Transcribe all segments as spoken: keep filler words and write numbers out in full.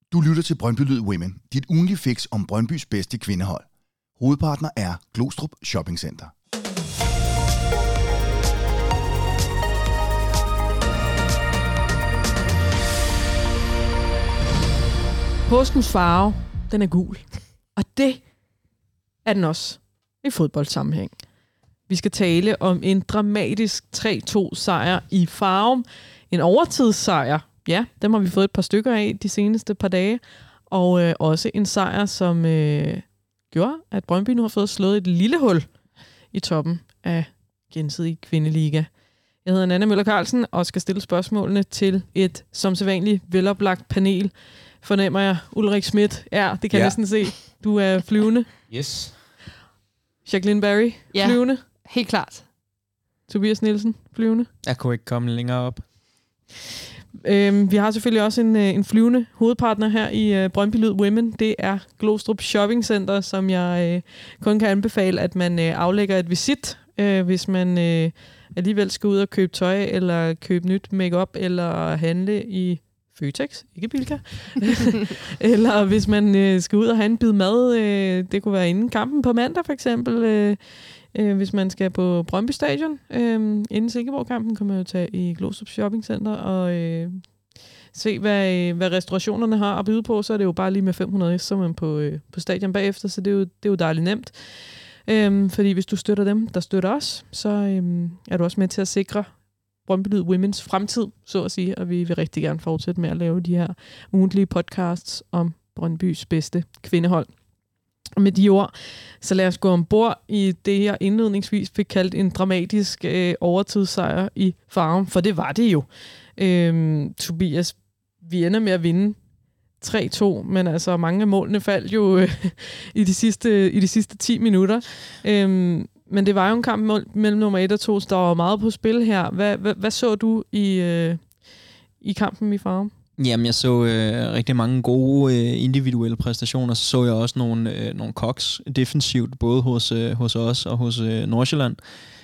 Du lytter til Brøndby Lyd Women, dit ugentlige fix om Brøndbys bedste kvindehold. Hovedpartner er Glostrup Shopping Center. Påskens farve, den er gul. Og det er den også i fodboldsammenhæng. Vi skal tale om en dramatisk tre to sejr i Farum. En overtidssejr. Ja, dem har vi fået et par stykker af de seneste par dage. Og øh, også en sejr, som øh, gjorde, at Brøndby nu har fået slået et lille hul i toppen af gensidig kvindeliga. Jeg hedder Nanna Møller Carlsen og skal stille spørgsmålene til et som sædvanligt veloplagt panel. Fornemmer jeg, Ulrik Schmidt. Ja, det kan jeg ja. næsten se. Du er flyvende. Yes. Jacqueline Barry, ja, flyvende. Helt klart. Tobias Nielsen, flyvende. Jeg kunne ikke komme længere op. Øhm, vi har selvfølgelig også en, en flyvende hovedpartner her i uh, Brøndby Lyd Women. Det er Glostrup Shopping Center, som jeg uh, kun kan anbefale, at man uh, aflægger et visit, uh, hvis man uh, alligevel skal ud og købe tøj, eller købe nyt makeup eller handle i Føtex, ikke Bilka. Eller hvis man øh, skal ud og have en bid mad, øh, det kunne være inden kampen på mandag for eksempel, øh, øh, hvis man skal på Brøndby Stadion. Øh, inden Silkeborg-kampen kan man jo tage i Glostrup Shopping Center og øh, se, hvad, øh, hvad restaurationerne har at byde på. Så er det jo bare lige med fem hundrede så man på, øh, på stadion bagefter, så det er jo, det er jo dejligt nemt. Øh, fordi hvis du støtter dem, der støtter os, så øh, er du også med til at sikre Brøndby Lyd Women's fremtid, så at sige, og vi vil rigtig gerne fortsætte med at lave de her ugentlige podcasts om Brøndbys bedste kvindehold. Og med de ord, så lad os gå ombord i det her indledningsvis fik kaldt en dramatisk øh, overtidssejr i Farum, for det var det jo. Øhm, Tobias, vi ender med at vinde tre to, men altså mange af målene faldt jo øh, i, de sidste, i de sidste ti minutter. Øhm, Men det var jo en kamp mellem nummer et og to, så der var meget på spil her. Hvad, hvad, hvad så du i, øh, i kampen i Farum? Jamen, jeg så øh, rigtig mange gode øh, individuelle præstationer. Så så jeg også nogle, øh, nogle koks defensivt, både hos, øh, hos os og hos øh, Nordsjælland.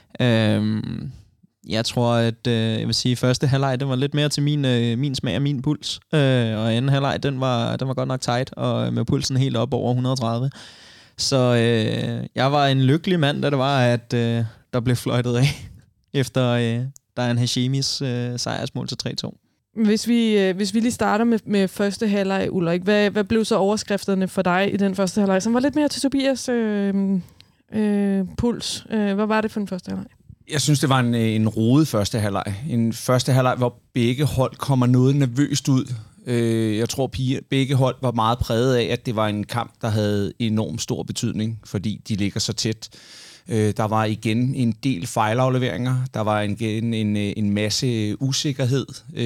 Øhm, jeg tror, at øh, jeg vil sige, første halvleg, den var lidt mere til min, øh, min smag og min puls. Øh, og anden halvleg, den var, den var godt nok tight, og med pulsen helt op over et hundrede og tredive. Så øh, jeg var en lykkelig mand, da det var, at øh, der blev fløjtet af efter øh, der er en Hashimis øh, sejrsmål til tre to. Hvis vi, øh, hvis vi lige starter med, med første halvleg, Ulrik, hvad, hvad blev så overskrifterne for dig i den første halvleg, som var lidt mere til Tobias øh, øh, puls? Øh, hvad var det for den første halvleg? Jeg synes, det var en, en rodet første halvleg. En første halvleg, hvor begge hold kommer noget nervøst ud. Jeg tror, at begge hold var meget præget af, at det var en kamp, der havde enormt stor betydning, fordi de ligger så tæt. Der var igen en del fejlafleveringer. Der var igen en, en masse usikkerhed,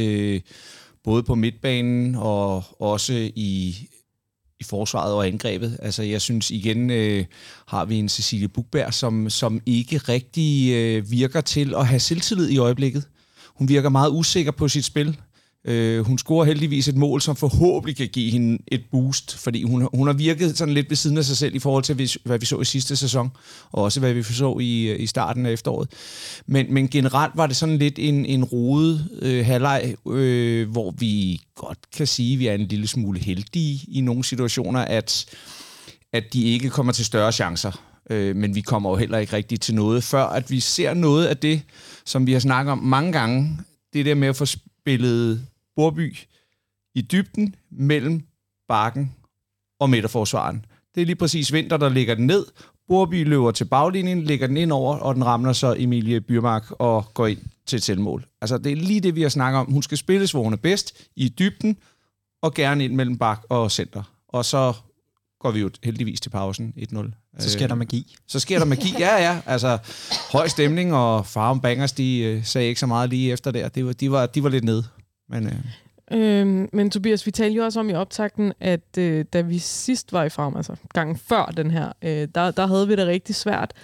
både på midtbanen og også i, i forsvaret og angrebet. Altså, jeg synes igen, har vi en Cecilie Bukberg, som, som ikke rigtig virker til at have selvtillid i øjeblikket. Hun virker meget usikker på sit spil. Uh, hun scorer heldigvis et mål, som forhåbentlig kan give hende et boost, fordi hun, hun har virket sådan lidt ved siden af sig selv i forhold til, hvad vi så i sidste sæson, og også hvad vi så i, i starten af efteråret. Men, men generelt var det sådan lidt en, en rodet øh, halvleg, øh, hvor vi godt kan sige, at vi er en lille smule heldige i nogle situationer, at, at de ikke kommer til større chancer. Øh, men vi kommer jo heller ikke rigtig til noget, før at vi ser noget af det, som vi har snakket om mange gange, det der med at få spillet Borby i dybden mellem bakken og midterforsvaren. Det er lige præcis Vinter, der lægger den ned. Borby løber til baglinjen, lægger den ind over, og den ramler så Emilie Byrmark og går ind til et selvmål. Altså, det er lige det, vi har snakket om. Hun skal spilles, hvor hun er bedst, i dybden, og gerne ind mellem bak og center. Og så går vi jo heldigvis til pausen et nul. Så sker der magi. Så sker der magi, ja, ja. Altså, høj stemning, og Farum Bangers, de øh, sagde ikke så meget lige efter der. De var, de var, de var lidt nede. Men, øh. Øhm, men Tobias, vi talte jo også om i optakten, at øh, da vi sidst var i Farum, altså gangen før den her, øh, der, der havde vi det rigtig svært.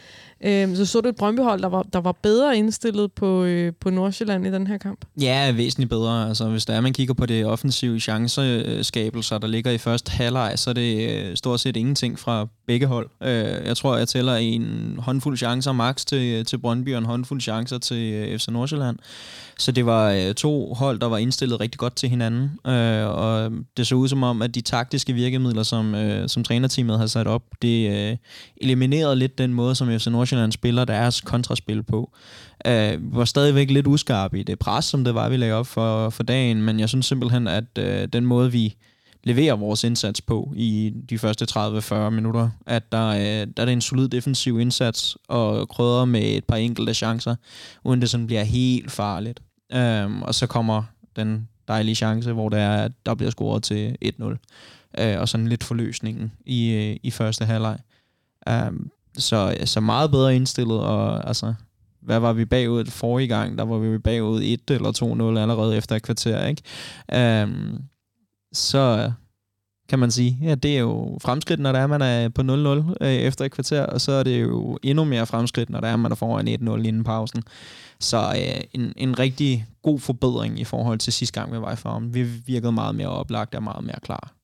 Øh, så så du et Brøndby-hold, der var, der var bedre indstillet på, øh, på Nordsjælland i den her kamp? Ja, væsentligt bedre. Altså, hvis der er, man kigger på det offensive chanceskabelser, der ligger i første halvleg, så er det stort set ingenting fra begge hold. Jeg tror, jeg tæller en håndfuld chancer max til, til Brøndby og en håndfuld chancer til F C Nordsjælland. Så det var to hold, der var indstillet rigtig godt til hinanden. Og det så ud som om, at de taktiske virkemidler, som, som trænerteamet har sat op, det eliminerede lidt den måde, som F C Nordsjælland spiller deres kontraspil på. Vi var stadigvæk lidt uskarpe i det pres, som det var, vi lagde op for, for dagen, men jeg synes simpelthen, at den måde, vi leverer vores indsats på i de første tredive til fyrre minutter, at der, øh, der er det en solid defensiv indsats og krydder med et par enkelte chancer, uden det sådan bliver helt farligt. Um, og så kommer den dejlige chance, hvor der, er, der bliver scoret til et nul. Uh, og sådan lidt forløsningen i, i første halvleg. Um, så, så meget bedre indstillet, og altså, hvad var vi bagud forrige gang? Der var vi bagud et eller to nul allerede efter et kvarter, ikke? Um, så kan man sige, ja, det er jo fremskridt, når der er, man er på nul nul øh, efter et kvarter, og så er det jo endnu mere fremskridt, når der er, man er foran et nul inden pausen. Så øh, en, en rigtig god forbedring i forhold til sidste gang, vi var i farven. Vi virkede meget mere oplagt og meget mere klar.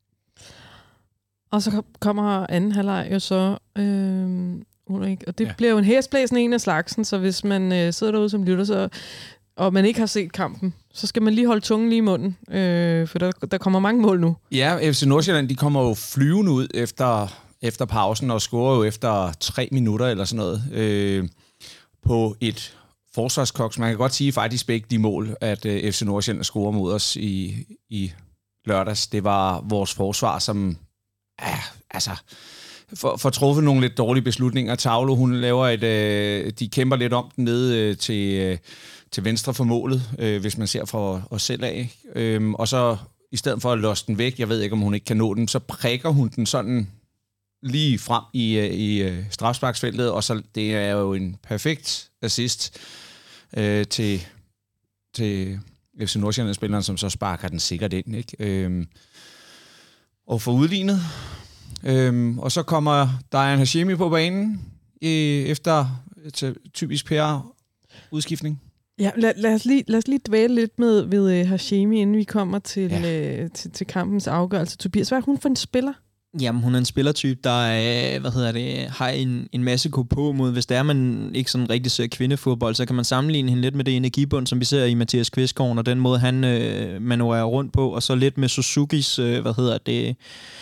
Og så kommer anden halvleg jo så, øh, Ulrik, og det ja. bliver jo en hæsblæsende en af slagsen, så hvis man øh, sidder derude som lytter, så og man ikke har set kampen, så skal man lige holde tungen lige i munden, øh, for der, der kommer mange mål nu. Ja, F C Nordsjælland, de kommer jo flyvende ud efter, efter pausen, og scorer jo efter tre minutter eller sådan noget, øh, på et forsvarskoks. Man kan godt sige faktisk begge de mål, at øh, F C Nordsjælland scorer mod os i, i lørdags. Det var vores forsvar, som ja, altså for, for truffet nogle lidt dårlige beslutninger. Tavlo, hun laver et, øh, de kæmper lidt om den nede øh, til... Øh, til venstre for målet, øh, hvis man ser fra os selv af. Øhm, og så i stedet for at låse den væk, jeg ved ikke, om hun ikke kan nå den, så prikker hun den sådan lige frem i, i strafsparksfeltet, og så det er jo en perfekt assist øh, til, til F C Nordsjælland-spilleren, som så sparker den sikkert ind. Ikke? Øhm, og får udlignet. Øhm, og så kommer Dayan Hashemi på banen øh, efter typisk P R-udskiftning. Ja, lad, lad, os lige, lad os lige dvæle lidt med ved uh, Hashemi, inden vi kommer til, ja. uh, til, til kampens afgørelse. Tobias, hvad er hun for en spiller? Jamen, hun er en spillertype, der er, hvad hedder det, har en, en masse gå på mod. Hvis der er, man ikke sådan rigtig ser kvindefodbold, så kan man sammenligne hende lidt med det energibund, som vi ser i Mathias Kvistgaard, og den måde, han øh, manøvrerer rundt på, og så lidt med Suzukis, øh, hvad hedder det,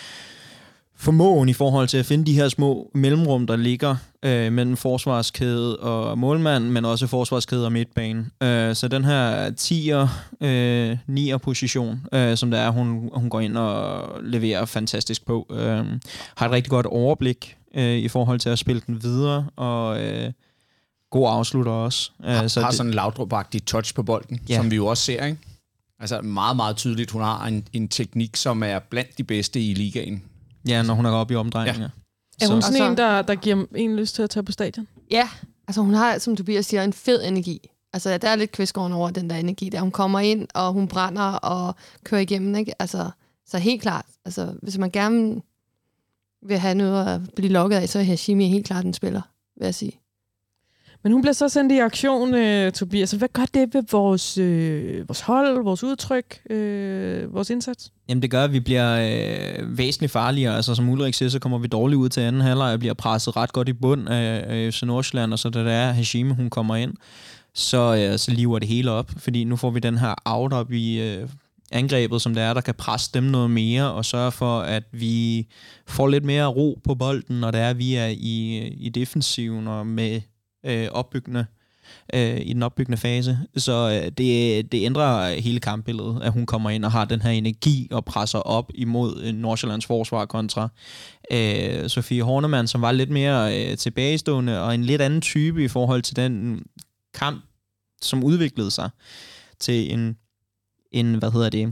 formåen i forhold til at finde de her små mellemrum, der ligger øh, mellem forsvarskæde og målmand, men også forsvarskæde og midtbane. Øh, så den her tier, øh, nier position, øh, som der er, hun, hun går ind og leverer fantastisk på, øh, har et rigtig godt overblik øh, i forhold til at spille den videre, og øh, god afslutter også. Har, så har det, sådan en Laudrup-agtig touch på bolden, ja. Som vi jo også ser, ikke? Altså meget, meget tydeligt, hun har en, en teknik, som er blandt de bedste i ligaen. Ja, når hun er oppe i omdrejninger. Ja. Er hun sådan så. en, der, der giver en lyst til at tage på stadion? Ja, altså hun har, som Tobias siger, en fed energi. Altså der er lidt Kvistgaard over den der energi der. Hun kommer ind, og hun brænder og kører igennem, ikke? Altså, så helt klart. Altså, hvis man gerne vil have noget at blive lukket af, så er Hashemi helt klart en spiller, vil jeg sige. Men hun bliver så sendt i aktion, øh, Tobias. Hvad gør det ved vores, øh, vores hold, vores udtryk, øh, vores indsats? Jamen det gør, at vi bliver øh, væsentligt farligere. Altså som Ulrik siger, så kommer vi dårligt ud til anden halvleg og bliver presset ret godt i bund af F C Nordsjælland, og så da det er Hashemi, hun kommer ind, så, øh, så liver det hele op. Fordi nu får vi den her out op i øh, angrebet, som det er, der kan presse dem noget mere, og sørge for, at vi får lidt mere ro på bolden, når det er, vi er i, i defensiven og med øh, opbyggende øh, i den opbyggende fase. Så øh, det, det ændrer hele kampbilledet, at hun kommer ind og har den her energi og presser op imod øh, Nordsjællands forsvar kontra øh, Sofie Hornemann, som var lidt mere øh, tilbagestående og en lidt anden type i forhold til den kamp, som udviklede sig til en, en hvad hedder det,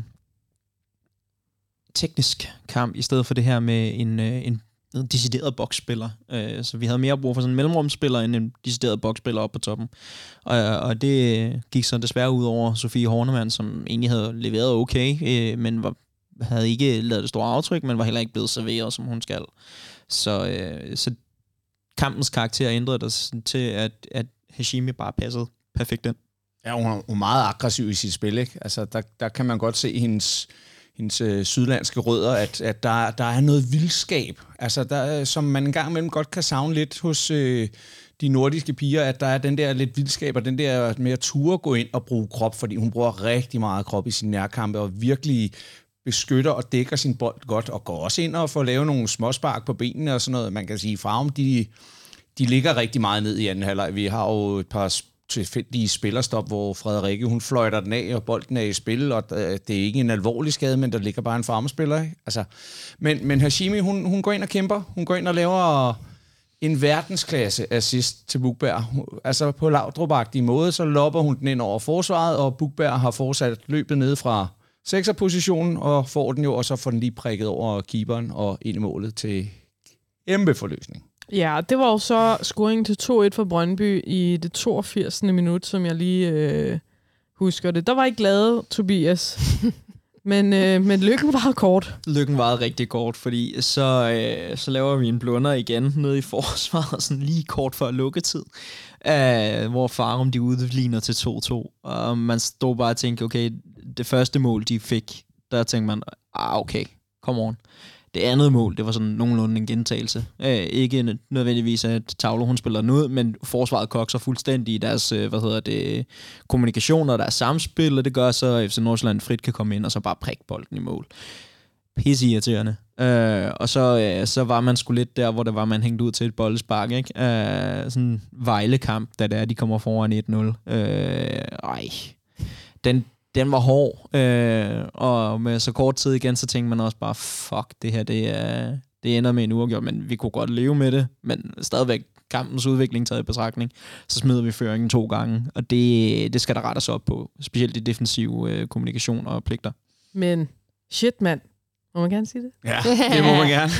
teknisk kamp, i stedet for det her med en, en en decideret boksspiller. Øh, så vi havde mere brug for sådan en mellemrumsspiller end en decideret boksspiller oppe på toppen. Og, og det gik så desværre ud over Sofie Hornemann, som egentlig havde leveret okay, øh, men var, havde ikke lavet det store aftryk, men var heller ikke blevet serveret, som hun skal. Så, øh, så kampens karakter ændrede sig til, at, at Hashimi bare passede perfekt ind. Ja, hun er, hun er meget aggressiv i sit spil, ikke? Altså, der, der kan man godt se hendes, hendes øh, sydlandske rødder, at, at der, der er noget vildskab, altså, der, som man en gang imellem godt kan savne lidt hos øh, de nordiske piger, at der er den der lidt vildskab, og den der med at ture gå ind og bruge krop, fordi hun bruger rigtig meget krop i sin nærkampe, og virkelig beskytter og dækker sin bold godt, og går også ind og får lavet nogle småspark på benene og sådan noget. Man kan sige, Farum, de, de ligger rigtig meget ned i anden halvleg. Vi har jo et par tilfældige spillerstop, hvor Frederikke, hun fløjter den af, og bolden er i spil, og det er ikke en alvorlig skade, men der ligger bare en farmespiller, ikke? Altså, men, men Hashimi, hun, hun går ind og kæmper. Hun går ind og laver en verdensklasse assist til Bukberg. Altså på Laudrup-agtig måde, så lopper hun den ind over forsvaret, og Bukberg har fortsat løbet ned fra sekserpositionen, og får den jo, og så får den lige prikket over keeperen og ind i målet til kæmpe forløsning. Ja, det var jo så scoringen til to et for Brøndby i det toogfirsende minut, som jeg lige øh, husker det. Der var ikke glade, Tobias. men, øh, men lykken var kort. Lykken var rigtig kort, fordi så, øh, så laver vi en blunder igen nede i forsvaret, sådan lige kort før lukketid, øh, hvor Farum de udligner til to to. Og man stod bare og tænkte, okay, det første mål, de fik, der tænkte man, ah, okay, come on. Det andet mål, det var sådan nogenlunde en gentagelse. Øh, ikke nødvendigvis, at Tavlo, hun spiller den ud, men forsvaret kokser fuldstændig i deres, hvad hedder det, kommunikation og deres samspil, og det gør så, at F C Nordsjælland frit kan komme ind og så bare prikke bolden i mål. Pisse irriterende. Øh, og så, øh, så var man sgu lidt der, hvor det var, man hængte ud til et boldespark, ikke? Øh, sådan en Vejle-kamp, da det er, de kommer foran et nul. Øh, ej, den Den var hård, øh, og med så kort tid igen, så tænkte man også bare, fuck, det her, det, er, det ender med en uafgjort, men vi kunne godt leve med det, men stadigvæk kampens udvikling taget i betragtning, så smider vi føringen to gange, og det, det skal der rettes op på, specielt i defensiv øh, kommunikation og pligter. Men shit, mand. Må man gerne sige det? Ja, det må man gerne.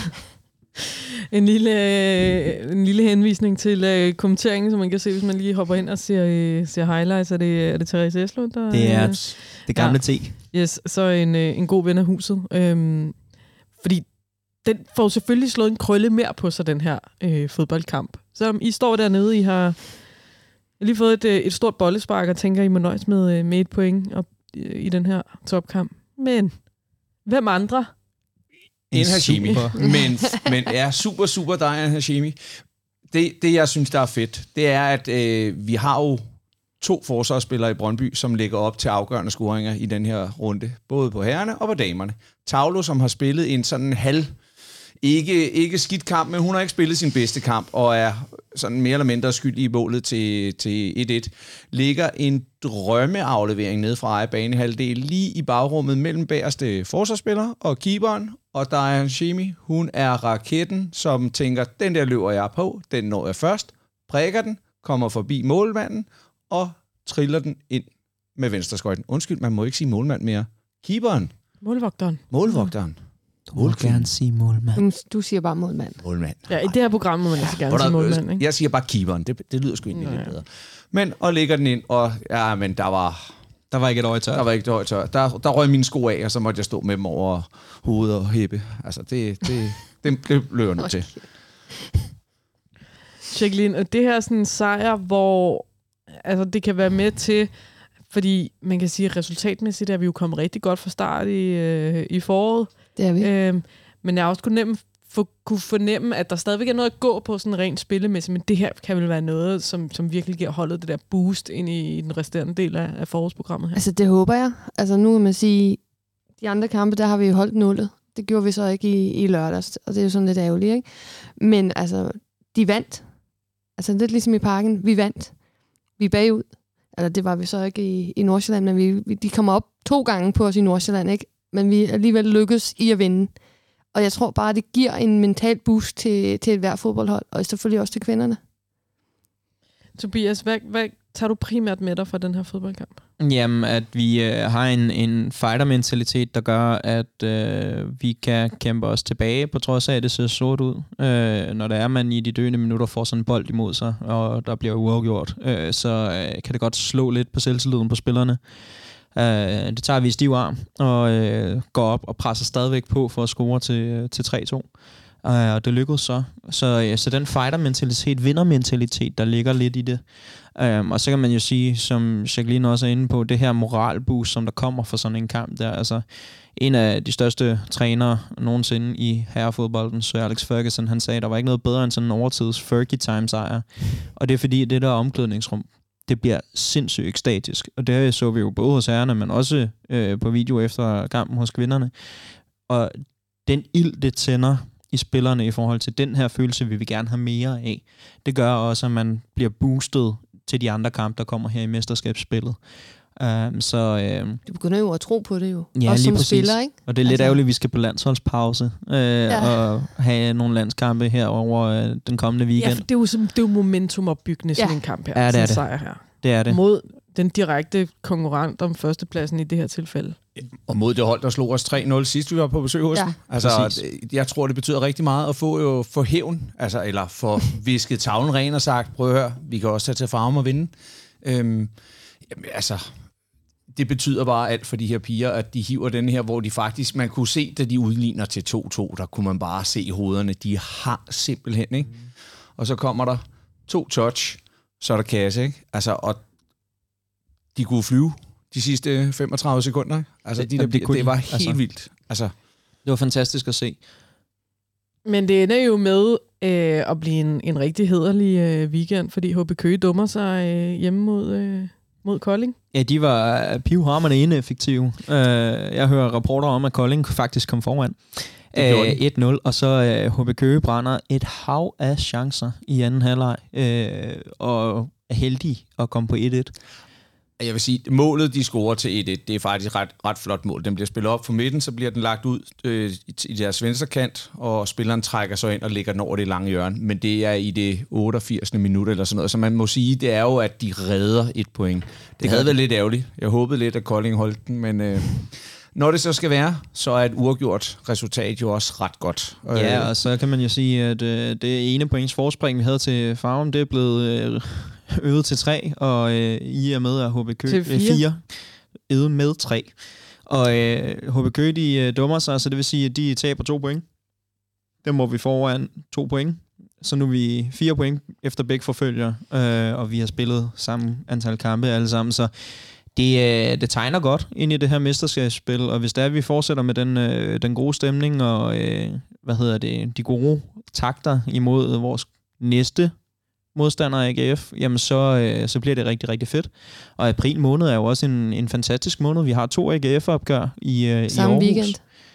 En lille, en lille henvisning til øh, kommenteringen, som man kan se, hvis man lige hopper ind og ser, øh, ser highlights. Er det, er det Therese Eslund, der... Det er det gamle ja. T. Yes, så en, øh, en god ven af huset. Øhm, fordi den får selvfølgelig slået en krølle mere på sig, den her øh, fodboldkamp. Så I står dernede, I har lige fået et, et stort bollespark, og tænker, I må nøjes med, med et point op, i den her topkamp. Men hvem andre... En Hashimi. men, men er super, super dig, en Hashimi. Det, det, jeg synes, der er fedt, det er, at øh, vi har jo to forsvarsspillere i Brøndby, som lægger op til afgørende scoringer i den her runde. Både på herrerne og på damerne. Tavlo, som har spillet en sådan halv, ikke, ikke skidt kamp, men hun har ikke spillet sin bedste kamp, og er sådan mere eller mindre skyldig i målet til, til et et. Ligger en drømmeaflevering ned fra eget banehalvdel lige i bagrummet mellem bagerste forsvarsspiller og keeperen, og der er Hashimi. Hun er raketten, som tænker, den der løber jeg på, den når jeg først, prikker den, kommer forbi målmanden og triller den ind med venstreskøjten. Undskyld, man må ikke sige målmand mere. Keeperen. Målvogteren. Målvogteren. Du må gerne sige målmand. Du siger bare målmand. Målmand. Ja, i det her program må man altså gerne sige målmand, ikke? Jeg siger bare keeperen. Det, det lyder sgu egentlig lidt bedre. Men, og lægger den ind, og ja, men der var... Der var ikke et øje tør. Der var ikke et øje tør. Der, der røg mine sko af, og så måtte jeg stå med dem over hovedet og hæppe. Altså, det, det, det, det blev jeg nødt til. Jacqueline, det her er sådan en sejr, hvor altså, det kan være med til, fordi man kan sige, at resultatmæssigt er vi jo kommet rigtig godt fra start i, øh, i foråret. Det er vi. Øhm, men jeg også kunne, nemt for, kunne fornemme, at der stadigvæk er noget at gå på sådan rent spillemæssigt, men det her kan vel være noget, som, som virkelig giver holdet det der boost ind i, i den resterende del af, af forårsprogrammet her. Altså, det håber jeg. Altså, nu kan man sige, de andre kampe, der har vi jo holdt nullet. Det gjorde vi så ikke i, i lørdags, og det er jo sådan lidt ærgerligt, ikke? Men altså, de vandt. Altså, lidt ligesom i Parken. Vi vandt. Vi er bagud. Eller det var vi så ikke i, i Nordsjælland, men vi, vi, de kommer op to gange på os i Nordsjælland, ikke? Men vi alligevel lykkes i at vinde. Og jeg tror bare, det giver en mental boost til, til et hver fodboldhold, og selvfølgelig også til kvinderne. Tobias, hvad, hvad tager du primært med dig fra den her fodboldkamp? Jamen, at vi øh, har en, en fighter-mentalitet, der gør, at øh, vi kan kæmpe os tilbage, på trods af, at det ser sort ud. Øh, når der er man i de døende minutter får sådan en bold imod sig, og der bliver uafgjort, øh, så øh, kan det godt slå lidt på selvtilliden på spillerne. Uh, det tager vi i stiv arm og uh, går op og presser stadigvæk på for at score til, til tre to. Uh, og det lykkedes så. Så, uh, så den fighter-mentalitet, vinder-mentalitet, der ligger lidt i det. Um, og så kan man jo sige, som Jacqueline også er inde på, det her moralboost, som der kommer fra sådan en kamp der. Altså, en af de største trænere nogensinde i herrefodbolden, Sir Alex Ferguson, han sagde, at der var ikke noget bedre end sådan en overtids Fergie-time-sejr. Og det er fordi, det der omklædningsrum, det bliver sindssygt ekstatisk. Og det så vi jo både hos herrerne, men også øh, på video efter kampen hos kvinderne. Og den ild, det tænder i spillerne i forhold til den her følelse, vi vil gerne have mere af, det gør også, at man bliver boostet til de andre kampe, der kommer her i mesterskabsspillet. Um, så, uh, du begynder jo at tro på det jo. Ja, også som præcis. spiller, ikke? Og det er lidt altså... ærgerligt, at vi skal på landsholdspause uh, ja. og have nogle landskampe her over uh, den kommende weekend. Ja, for det er jo, som, det er jo momentumopbyggende, sådan ja. en kamp her. Ja, det er det. Sejr her. Det er det. Mod den direkte konkurrent om førstepladsen i det her tilfælde. Og mod det hold, der slog os tre nul sidst, vi var på besøg hos ja. dem. Altså, jeg tror, det betyder rigtig meget at få, jo, få hævn, altså, eller få visket tavlen ren og sagt, prøv at høre, vi kan også tage til farm og vinde. Øhm, jamen, altså, det betyder bare alt for de her piger, at de hiver den her, hvor de faktisk, man kunne se, da de udligner til to to, der kunne man bare se hovederne, de har simpelthen, ikke? Mm. Og så kommer der to touch, så er der kasse, ikke? Altså, og de kunne flyve de sidste femogtredive sekunder. Altså, det, de der, det, det, det var helt altså, vildt. Altså. Det var fantastisk at se. Men det ender jo med øh, at blive en, en rigtig hæderlig øh, weekend, fordi H B Køge dummer sig øh, hjemme mod, øh, mod Kolding. Ja, de var pivhamrende ineffektive. Uh, jeg hører rapporter om, at Kolding faktisk kom foran. Uh, et nul, og så uh, H B Køge brænder et hav af chancer i anden halvleg, uh, og er heldig at komme på et et. Jeg vil sige, målet, de scorer til et et, det er faktisk ret, ret flot mål. Den bliver spillet op for midten, så bliver den lagt ud øh, i deres venstre kant, og spilleren trækker så ind og lægger den over det lange hjørne. Men det er i det otteogfirsende minut eller sådan noget. Så man må sige, det er jo, at de redder et point. Det, det havde været lidt ærgerligt. Jeg håbede lidt, at Kolding holdt den, men øh, når det så skal være, så er et uafgjort resultat jo også ret godt. Ja, og så kan man jo sige, at øh, det ene points forspring, vi havde til Farum, det er blevet... Øh, øget til tre, og øh, I er med af H B Køge til fire. Øget med tre. Og øh, H B Køge, de øh, dummer sig, så det vil sige, at de taber to point. Dem må vi foran to point. Så nu er vi fire point efter begge forfølger, øh, og vi har spillet samme antal kampe alle sammen, så det, øh, det tegner godt ind i det her mesterskabsspil, og hvis det er, at vi fortsætter med den, øh, den gode stemning, og øh, hvad hedder det, de gode takter imod vores næste modstander af A G F, jamen så, øh, så bliver det rigtig, rigtig fedt. Og april måned er jo også en, en fantastisk måned. Vi har to A G F-opgør i, øh, samme i Aarhus. Weekend.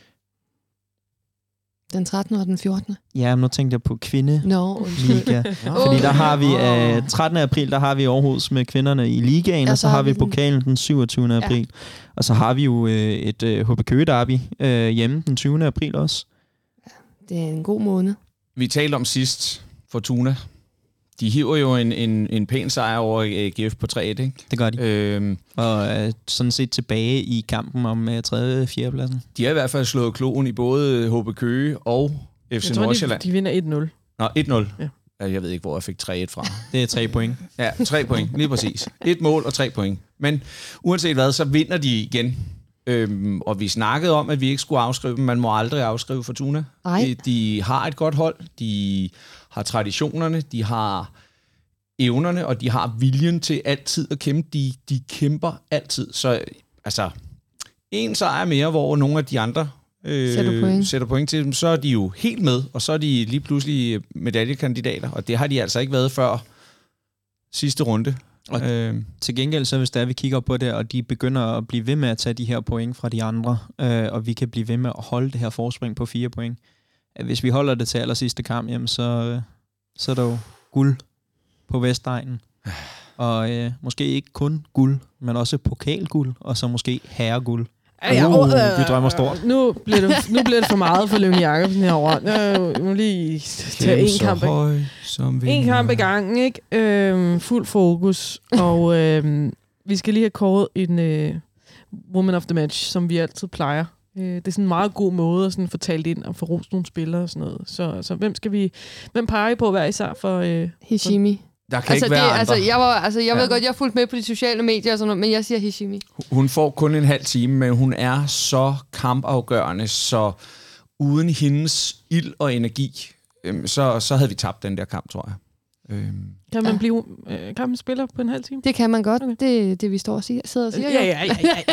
Den trettende og den fjortende. Ja, men nu tænkte jeg på kvinde no, liga. Fordi der har vi øh, trettende april, der har vi Aarhus med kvinderne i ligaen, ja, og så, så har vi pokalen den syvogtyvende april. Ja. Og så har vi jo øh, et øh, H B Køge derby øh, hjemme den tyvende april også. Ja, det er en god måned. Vi talte om sidst, Fortuna. De hiver jo en, en, en pæn sejr over A G F på tre et, ikke? Det gør de. Øhm, og øh, sådan set tilbage i kampen om øh, tredje og fjerde pladsen. De har i hvert fald slået kloen i både H B Køge og F C Nordsjælland. De, de vinder et nul. Nå, et nul. Ja. Jeg ved ikke, hvor jeg fik tre et fra. Det er tre point. Ja, tre point, lige præcis. Et mål og tre point. Men uanset hvad, så vinder de igen. Øhm, og vi snakkede om, at vi ikke skulle afskrive dem. Man må aldrig afskrive Fortuna. De, de har et godt hold. De har traditionerne. De har evnerne, og de har viljen til altid at kæmpe. De, de kæmper altid. Så altså, en sejr mere, hvor nogle af de andre øh, sætter, point. sætter point til dem, så er de jo helt med, og så er de lige pludselig medaljekandidater. Og det har de altså ikke været før sidste runde. Og øh, til gengæld, så hvis der vi kigger på det, og de begynder at blive ved med at tage de her point fra de andre, øh, og vi kan blive ved med at holde det her forspring på fire point. Hvis vi holder det til aller sidste kamp, jamen, så, øh, så er der jo guld på Vestegnen. Og øh, måske ikke kun guld, men også pokalguld, og så måske herreguld. Ja, ja, uh, vi drømmer stort. Nu bliver det, nu bliver det for meget for Løvne Jacobsen herovre. Jeg må lige tage en kamp, høj, en kamp i gang, ikke? Øhm, fuld fokus. Og øhm, vi skal lige have kåret en øh, Woman of the Match, som vi altid plejer. Øh, det er sådan en meget god måde at sådan få talt ind og få rost nogle spillere og sådan noget. Så, så hvem skal vi... Hvem peger I på hver især for... Øh, Hishimi. Der kan altså, ikke være det, andre. altså, jeg, var, altså, jeg ja. ved godt, jeg har fulgt med på de sociale medier og sådan noget, men jeg siger Hishimi. Hun får kun en halv time, men hun er så kampafgørende, så uden hendes ild og energi, øhm, så, så havde vi tabt den der kamp, tror jeg. Øhm. Kan man Ja. blive øh, kan man spiller på en halv time? Det kan man godt. Okay. Okay. Det er det, vi står og siger, sidder og siger. Ja, jo. ja, ja, ja, ja.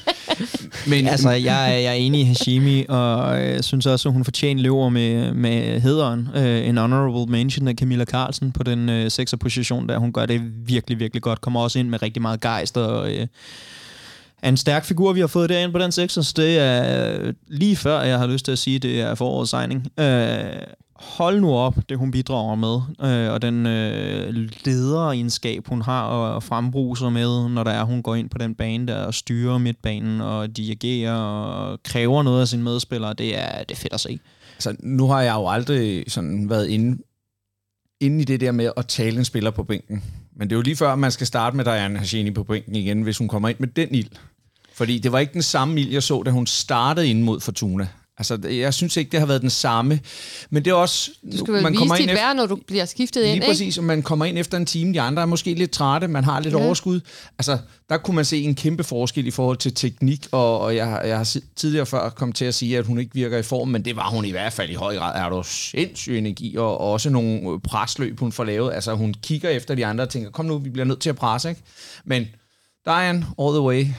Men Altså, jeg, er- jeg er enig i Hashimi, og jeg synes også, at hun fortjener løber med, med hederen. Uh, en honorable mention af Camilla Carlsen på den uh, sekser-position, der hun gør det virkelig, virkelig godt. Kommer også ind med rigtig meget gejst, og uh, er en stærk figur, vi har fået derinde på den sekser, så det er lige før, jeg har lyst til at sige, det er forårets signing. Uh, hold nu op, det hun bidrager med, uh, og den uh, lederegenskab, hun har at frembruge sig med, når der er, hun går ind på den bane der og styrer midtbanen og dirigerer og kræver noget af sine medspillere, det er, det er fedt at se. altså, nu har jeg jo aldrig sådan været inde, inde i det der med at tale en spiller på bænken. Men det er jo lige før, man skal starte med Diana Hashemi på bænken igen, hvis hun kommer ind med den ild. Fordi det var ikke den samme ild, jeg så, da hun startede ind mod Fortuna. Altså, jeg synes ikke, det har været den samme. Men det er også... Du skal vel man vise dit værd, når du bliver skiftet ind, lige ikke? præcis, og man kommer ind efter en time. De andre er måske lidt trætte, man har lidt ja. overskud. Altså, der kunne man se en kæmpe forskel i forhold til teknik, og, og jeg, jeg har tidligere før kommet til at sige, at hun ikke virker i form, men det var hun i hvert fald i høj grad. Er der sindssyg energi, og, og også nogle presløb, hun får lavet. Altså, hun kigger efter de andre og tænker, kom nu, vi bliver nødt til at presse, ikke? Men Diane, all the way.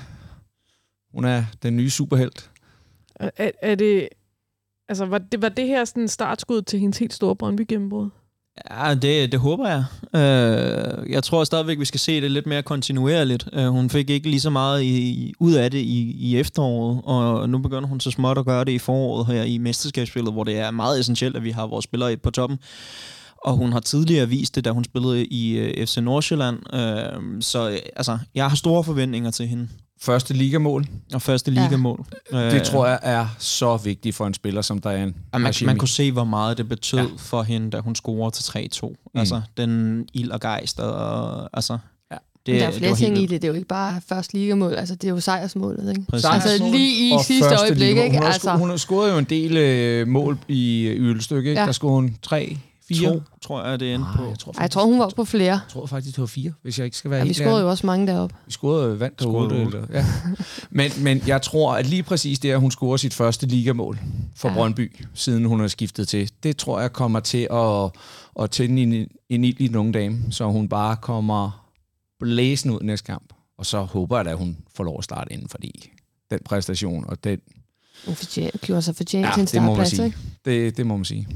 Hun er den nye superhelt. Er, er det... Altså, var det, var det her sådan en startskud til hendes helt store Brøndby-gennembrud? Ja, det, det håber jeg. Uh, jeg tror stadigvæk, vi skal se det lidt mere kontinuerligt. Uh, hun fik ikke lige så meget i, ud af det i, i efteråret, og nu begynder hun så småt at gøre det i foråret her i mesterskabsspillet, hvor det er meget essentielt, at vi har vores spillere på toppen. Og hun har tidligere vist det, da hun spillede i uh, F C Nordsjælland. Uh, så uh, altså, jeg har store forventninger til hende. Første ligamål. Og første ligamål. Ja. Det tror jeg er så vigtigt for en spiller som Diane. Ja, man, man kunne se, hvor meget det betød ja. for hende, da hun scorede til tre to. Mm. Altså, den ild og gejst. Og, altså, ja. det, der er flere ting i det. Det er jo ikke bare første ligamål. Altså, det er jo sejrsmålet, ikke? Præcis. Altså, lige i sidste øjeblik, ikke? Hun, altså. hun har scoret jo en del øh, mål i Ølstykke, ikke? Ja. Der scorede hun tre, fire. To, tror jeg, det endte på. Jeg tror, Ej, jeg tror, hun var på flere. Jeg tror faktisk, det var fire, hvis jeg ikke skal være ja, helt vi scorede jo også mange deroppe. Vi scorede vand til otte. Eller, ja. men, men jeg tror, at lige præcis det, at hun scorer sit første ligamål for ja. Brøndby, siden hun er skiftet til, det tror jeg kommer til at, at tænde en, en ild i den unge dame, så hun bare kommer blæsende ud næste kamp. Og så håber jeg da, at hun får lov at starte inden, fordi den præstation og den... Hun fortjent, gjorde sig fortjent ja, til en startplads, det ikke? Det, det må man sige.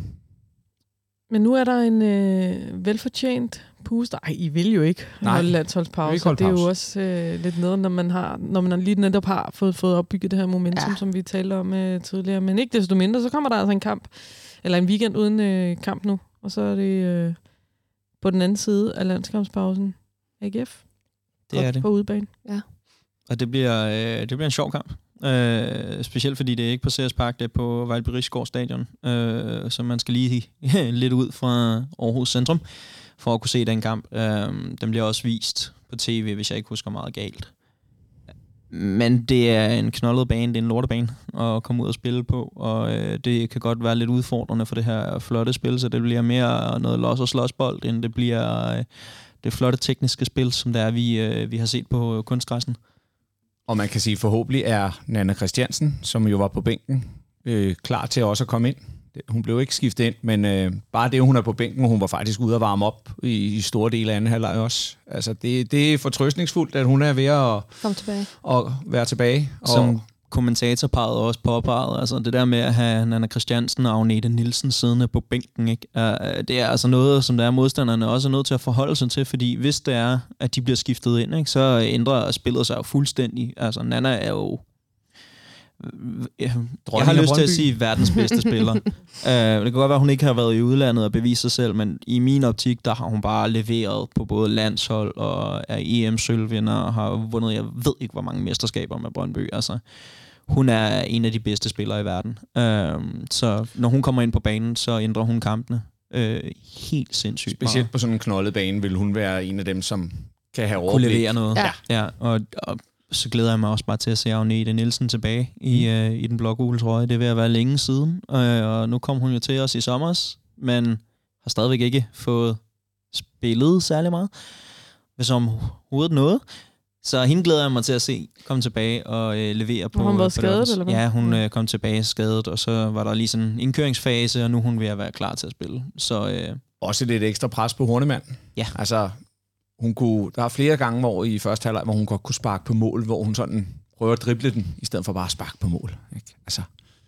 Men nu er der en øh, velfortjent puster. Ej, I vil jo ikke Nej, holde landsholdspause. holde det er jo pause. også øh, lidt noget, når man har, når man lige netop har fået, fået opbygget det her momentum, ja. som vi talte om øh, tidligere. Men ikke desto mindre, så kommer der altså en kamp, eller en weekend uden øh, kamp nu. Og så er det øh, på den anden side af landskampspausen A G F. Det er det. På udebane. Ja. Og det bliver, øh, det bliver en sjov kamp. Øh, specielt fordi det er ikke på Ceres Park, det er på Vejlby Rigsgaard Stadion. Øh, så man skal lige lidt ud fra Aarhus Centrum for at kunne se den kamp. Øh, den bliver også vist på tv, hvis jeg ikke husker meget galt. Men det er en knoldet bane, det er en lortebane at komme ud og spille på, og øh, det kan godt være lidt udfordrende for det her flotte spil, så det bliver mere noget los- og slåsbold, end det bliver øh, det flotte tekniske spil, som der er, vi, øh, vi har set på kunstgræssen. Og man kan sige, forhåbentlig er Nanna Christiansen, som jo var på bænken, øh, klar til også at komme ind. Hun blev ikke skiftet ind, men øh, bare det, hun er på bænken, hun var faktisk ude at varme op i, i store dele af anden halvleg også. Altså, det, det er fortrøstningsfuldt, at hun er ved at, Kom tilbage. at være tilbage. Og Som kommentatorparet også påpeget, altså det der med at have Nanna Christiansen og Agnete Nielsen siddende på bænken, ikke? Uh, det er altså noget, som der er modstanderne også er nødt til at forholde sig til, fordi hvis det er, at de bliver skiftet ind, ikke, så ændrer spillet sig jo fuldstændig. Altså Nanna er jo Jeg, jeg har lyst til at sige verdens bedste spiller. uh, det kan godt være, at hun ikke har været i udlandet og bevist sig selv, men i min optik, der har hun bare leveret på både landshold og er E M-sølvvinder og har vundet, jeg ved ikke, hvor mange mesterskaber med Brøndby. Altså, hun er en af de bedste spillere i verden. Uh, så når hun kommer ind på banen, så ændrer hun kampene uh, helt sindssygt specielt meget. på sådan en knoldet bane vil hun være en af dem, som kan have overblik. Kunne levere noget. Ja. Ja, og, og så glæder jeg mig også bare til at se Agnete Nielsen tilbage i, mm. øh, i den blågule trøje. Det vil være længe siden, øh, og nu kom hun jo til os i sommers, men har stadigvæk ikke fået spillet særlig meget. Hvis om hovedet noget. Så hende glæder jeg mig til at se komme tilbage og øh, levere på. Har hun været på skadet, Dolphins. eller hvad? Ja, hun øh, kom tilbage skadet, og så var der lige sådan en indkøringsfase, og nu er hun ved at være klar til at spille. Så øh, Også lidt ekstra pres på Hornemann. Ja. Altså, hun kunne, der er flere gange hvor i første halvleg, hvor hun godt kunne sparke på mål, hvor hun sådan prøver at drible den, i stedet for bare at sparke på mål. Ikke? Altså,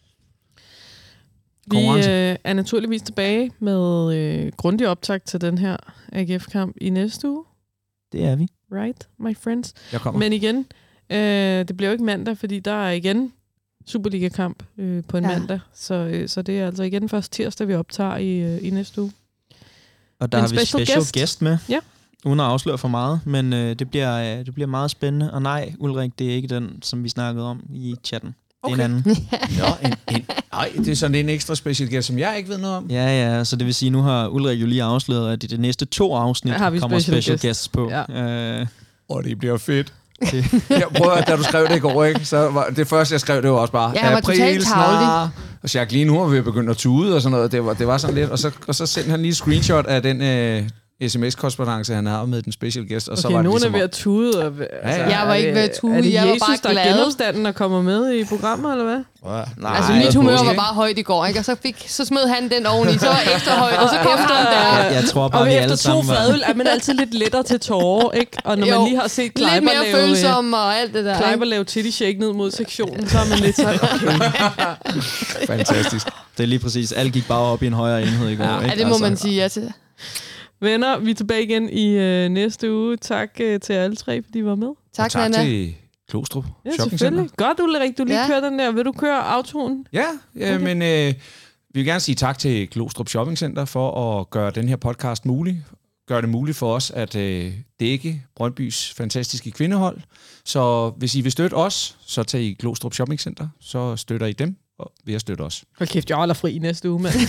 Vi øh, er naturligvis tilbage med øh, grundig optakt til den her A G F-kamp i næste uge. det er vi. Right, my friends? jeg kommer. Men igen, øh, det bliver jo ikke mandag, fordi der er igen Superliga-kamp øh, på en Ja. mandag. Så, øh, så det er altså igen først tirsdag, vi optager i, øh, i næste uge. Og der En har vi special special guest. guest med. Ja. Uden at afsløre for meget, men øh, det, bliver, øh, det bliver meget spændende. Og nej, Ulrik, det er ikke den, som vi snakkede om i chatten. Okay. Det er en anden. Nå, en, en, ej, det er sådan en ekstra special guest, som jeg ikke ved noget om. Ja, ja, så det vil sige, nu har Ulrik jo lige afsløret, at i de næste to afsnit Har vi kommer special special guest. guests på. Ja. Øh, Og det bliver fedt. Jeg prøver, da du skrev det i går, ikke? Så var det første, jeg skrev, det var også bare Ja, han var totalt snart. Og så Jacqueline, nu har vi begyndt at tude og sådan noget. Det var, det var sådan lidt. Og så, og så sendte han lige et screenshot af den øh, sms-korrespondance, han har med den special guest. Og Okay, så var det nogen ligesom er ved at tude. Og, altså, ja. Jeg var ikke ved at tude, Er det jeg var Jesus, bare der er glad. genopstanden og kommer med i programmet, eller hvad? om, nej, Altså, mit humør var bare højt i går, ikke? Og så, fik, så smed han den oveni, så var jeg ekstra højt, og så kom ham der. jeg tror bare, Og vi efter alle to sammen var... fadøl er man altid lidt lettere til tårer, ikke? Og når Jo, man lige har set Lidt Kleiber mere lave, følsom og alt det der. Kleiber lave titty shake ned mod sektionen, så er man lidt sådan, okay. fantastisk. Det er lige præcis. Alt gik bare op i en højere enhed i går. Ja, ikke? Ja, det må man sige ja til. Venner, vi er tilbage igen i øh, næste uge. Tak øh, til alle tre, fordi I var med. Tak, Og tak Nana. til Glostrup Ja, Shopping Center. selvfølgelig. Godt, Ulrik, du lige Ja. kører den der. Vil du køre autoen? Ja, ja Okay. men øh, vi vil gerne sige tak til Glostrup Shopping Center for at gøre den her podcast mulig. Gøre det muligt for os at øh, dække Brøndbys fantastiske kvindehold. Så hvis I vil støtte os, så tag I Glostrup Shopping Center. Så støtter I dem, og ved at støtte os. Hold kæft, jeg holder fri i næste uge, mand.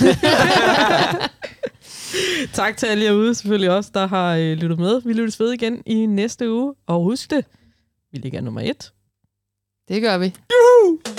Tak til alle jerude, selvfølgelig også, der har øh, lyttet med. Vi lyttes ved igen i næste uge. Og husk det, vi ligger nummer et. Det gør vi. Juhu!